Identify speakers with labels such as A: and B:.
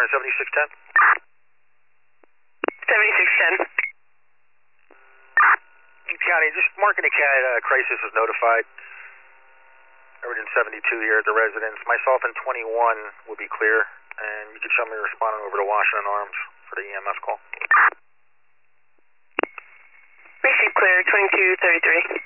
A: Warren 7610.
B: 7610.
A: County, just marking the cat crisis was notified. Origin 72 here at the residence. Myself and 21 would be clear, and you could show me responding over to Washington Arms for the EMS call.
B: Receive clear, 2233.